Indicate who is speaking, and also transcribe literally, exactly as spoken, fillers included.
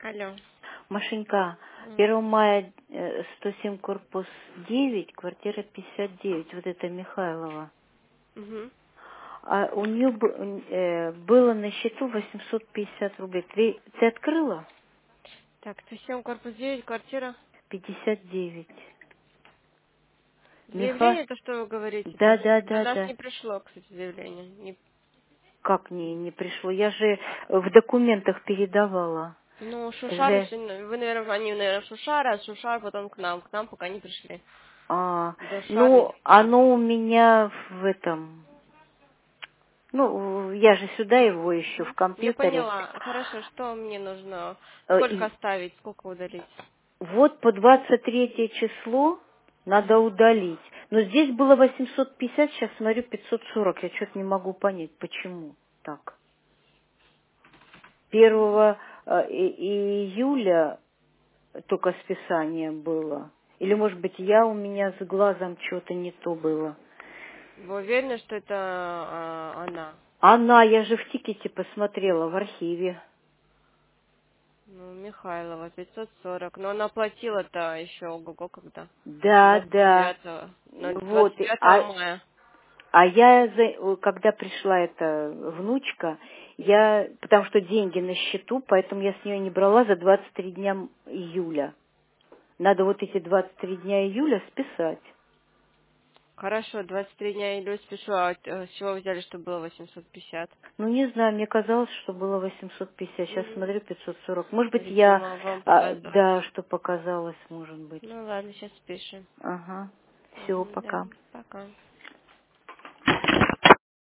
Speaker 1: Алло.
Speaker 2: Машенька,
Speaker 1: М.
Speaker 2: первого мая э, сто семь корпус девять, квартира пятьдесят девять, вот это Михайлова.
Speaker 1: Мгм.
Speaker 2: А у нее было на счету восемьсот пятьдесят рублей. Ты, ты открыла?
Speaker 1: Так, сто семь, корпус девять, квартира.
Speaker 2: пятьдесят девять. Миха...
Speaker 1: Заявление, то, что вы говорите,
Speaker 2: Да,
Speaker 1: то
Speaker 2: да,
Speaker 1: до
Speaker 2: да,
Speaker 1: нас
Speaker 2: да.
Speaker 1: не пришло, кстати, заявление. Не-
Speaker 2: Как не, не пришло? Я же в документах передавала.
Speaker 1: Ну, Шушар,
Speaker 2: Же...
Speaker 1: еще не- вы, наверное, они, наверное, Шушар, а Шушар потом к нам. К нам пока не пришли.
Speaker 2: А,
Speaker 1: До Шушар не
Speaker 2: ну,
Speaker 1: пришли.
Speaker 2: оно у меня в этом... Ну, я же сюда его ищу в
Speaker 1: Я
Speaker 2: компьютере.
Speaker 1: поняла. Хорошо, что мне нужно?
Speaker 2: Э,
Speaker 1: Сколько
Speaker 2: и
Speaker 1: оставить, сколько удалить?
Speaker 2: Вот по двадцать третье число надо
Speaker 1: Мгм.
Speaker 2: удалить. Но здесь было восемьсот пятьдесят, сейчас смотрю пятьсот сорок. Я что-то не могу понять, почему так. Первого э, и- июля только списание было. Или, может быть, я у меня с глазом что-то не то было.
Speaker 1: Вы уверены, что это а, она?
Speaker 2: Она, я же в тикете посмотрела в архиве.
Speaker 1: Ну, Михайлова, пятьсот сорок. Но она платила-то еще ого-го когда?
Speaker 2: Да,
Speaker 1: двадцать
Speaker 2: да.
Speaker 1: девятого. На
Speaker 2: Вот.
Speaker 1: двадцать
Speaker 2: и-
Speaker 1: девятого
Speaker 2: А
Speaker 1: мая.
Speaker 2: А я, за- когда пришла эта внучка, я, потому что деньги на счету, поэтому я с нее не брала за двадцать три дня м- июля. Надо вот эти двадцать три дня июля списать.
Speaker 1: Хорошо, двадцать три дня июля спешу. А э, с чего вы взяли, что было восемьсот пятьдесят?
Speaker 2: Ну, не знаю, мне казалось, что было восемьсот пятьдесят. Сейчас
Speaker 1: М,
Speaker 2: смотрю пятьсот сорок. Может быть, я,
Speaker 1: Видимо, вам
Speaker 2: а,
Speaker 1: показалось.
Speaker 2: да, что показалось, может быть.
Speaker 1: Ну ладно, сейчас спишем.
Speaker 2: Ага. Все,
Speaker 1: Мгм, да,
Speaker 2: пока.
Speaker 1: пока.